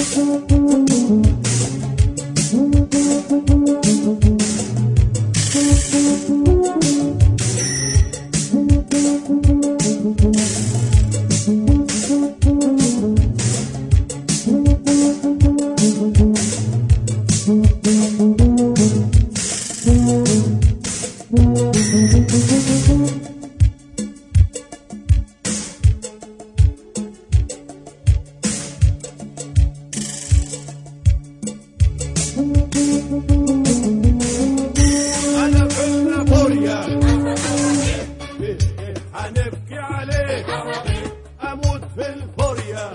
هنبكي عليك اموت في الفوريا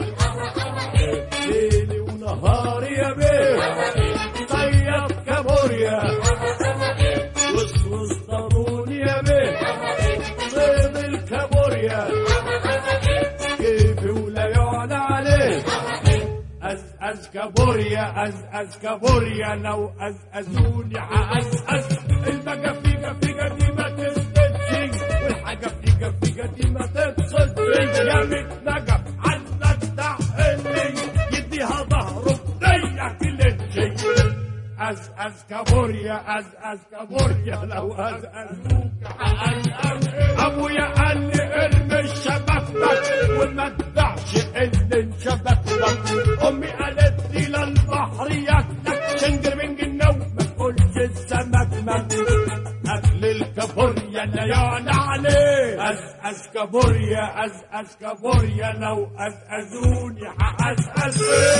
ليلي ونهاري يا بيه طيب كابوريا وسوس ضروني يا بيه صيد الكابوريا كيفي ولا يعلى عليه أز كابوريا أز كابوريا لو أزوني حأز البقى في قديمة تسددش والحاجة في قديمة تتصدش يا متنقف عنك تحلي يديها ظهره ضيع كل شيء أز كابوريا أز كابوريا لو أزوك حأز أبويا قال لي ارمي شبكتك وما تدعش اللي انشبكتك أمي قالت لي للبحر ياكلك شنجر من جنو ما تقولش السمك مك أكل الكابوريا اللي يعلى عليه أز كابوريا أز كابوريا لو أزوني حأز